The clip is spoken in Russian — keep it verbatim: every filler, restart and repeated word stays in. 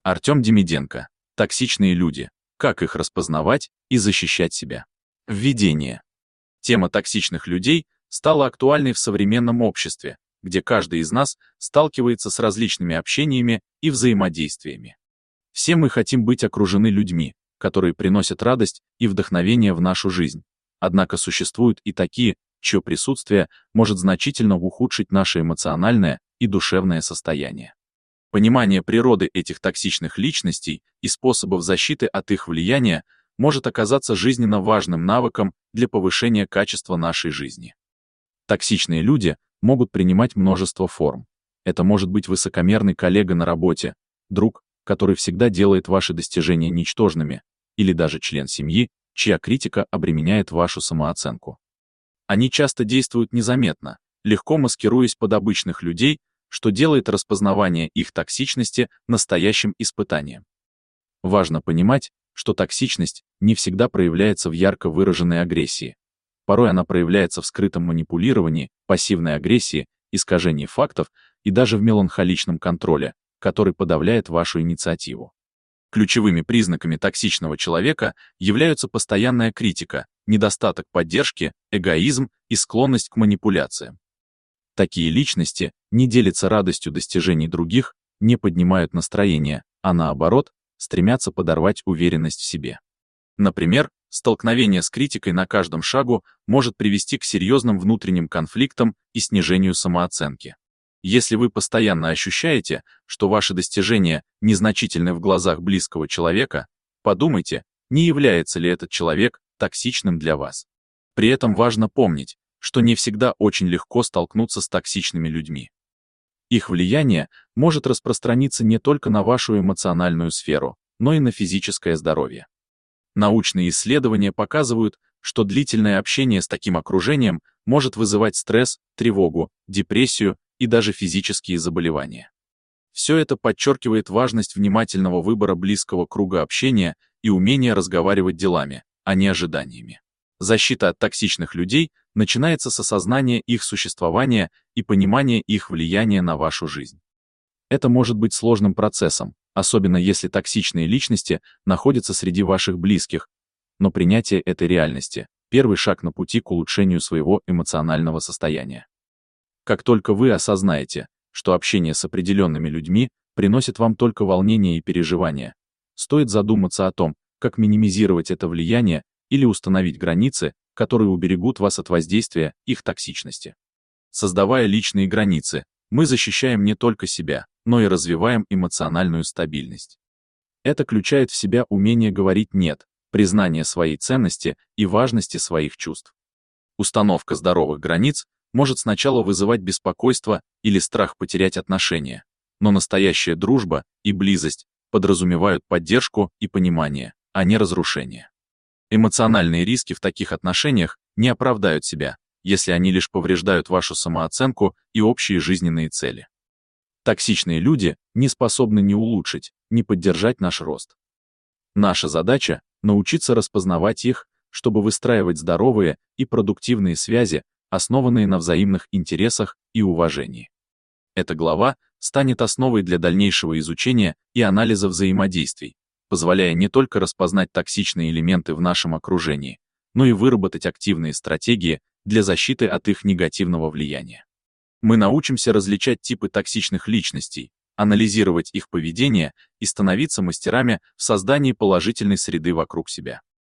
Артем Демиденко. Токсичные люди. Как их распознавать и защищать себя? Введение. Тема токсичных людей стала актуальной в современном обществе, где каждый из нас сталкивается с различными общениями и взаимодействиями. Все мы хотим быть окружены людьми, которые приносят радость и вдохновение в нашу жизнь. Однако существуют и такие, чье присутствие может значительно ухудшить наше эмоциональное и душевное состояние. Понимание природы этих токсичных личностей и способов защиты от их влияния может оказаться жизненно важным навыком для повышения качества нашей жизни. Токсичные люди могут принимать множество форм. Это может быть высокомерный коллега на работе, друг, который всегда делает ваши достижения ничтожными, или даже член семьи, чья критика обременяет вашу самооценку. Они часто действуют незаметно, легко маскируясь под обычных людей, что делает распознавание их токсичности настоящим испытанием. Важно понимать, что токсичность не всегда проявляется в ярко выраженной агрессии. Порой она проявляется в скрытом манипулировании, пассивной агрессии, искажении фактов и даже в меланхоличном контроле, который подавляет вашу инициативу. Ключевыми признаками токсичного человека являются постоянная критика, недостаток поддержки, эгоизм и склонность к манипуляциям. Такие личности не делятся радостью достижений других, не поднимают настроение, а наоборот, стремятся подорвать уверенность в себе. Например, столкновение с критикой на каждом шагу может привести к серьезным внутренним конфликтам и снижению самооценки. Если вы постоянно ощущаете, что ваши достижения незначительны в глазах близкого человека, подумайте, не является ли этот человек токсичным для вас. При этом важно помнить, что не всегда очень легко столкнуться с токсичными людьми. Их влияние может распространиться не только на вашу эмоциональную сферу, но и на физическое здоровье. Научные исследования показывают, что длительное общение с таким окружением может вызывать стресс, тревогу, депрессию и даже физические заболевания. Все это подчеркивает важность внимательного выбора близкого круга общения и умения разговаривать делами, а не ожиданиями. Защита от токсичных людей начинается с осознания их существования и понимания их влияния на вашу жизнь. Это может быть сложным процессом, особенно если токсичные личности находятся среди ваших близких, но принятие этой реальности – первый шаг на пути к улучшению своего эмоционального состояния. Как только вы осознаете, что общение с определенными людьми приносит вам только волнение и переживания, стоит задуматься о том, как минимизировать это влияние или установить границы, которые уберегут вас от воздействия их токсичности. Создавая личные границы, мы защищаем не только себя, но и развиваем эмоциональную стабильность. Это включает в себя умение говорить «нет», признание своей ценности и важности своих чувств. Установка здоровых границ может сначала вызывать беспокойство или страх потерять отношения, но настоящая дружба и близость подразумевают поддержку и понимание, а не разрушение. Эмоциональные риски в таких отношениях не оправдают себя, если они лишь повреждают вашу самооценку и общие жизненные цели. Токсичные люди не способны ни улучшить, ни поддержать наш рост. Наша задача — научиться распознавать их, чтобы выстраивать здоровые и продуктивные связи, основанные на взаимных интересах и уважении. Эта глава станет основой для дальнейшего изучения и анализа взаимодействий, позволяя не только распознать токсичные элементы в нашем окружении, но и выработать активные стратегии для защиты от их негативного влияния. Мы научимся различать типы токсичных личностей, анализировать их поведение и становиться мастерами в создании положительной среды вокруг себя.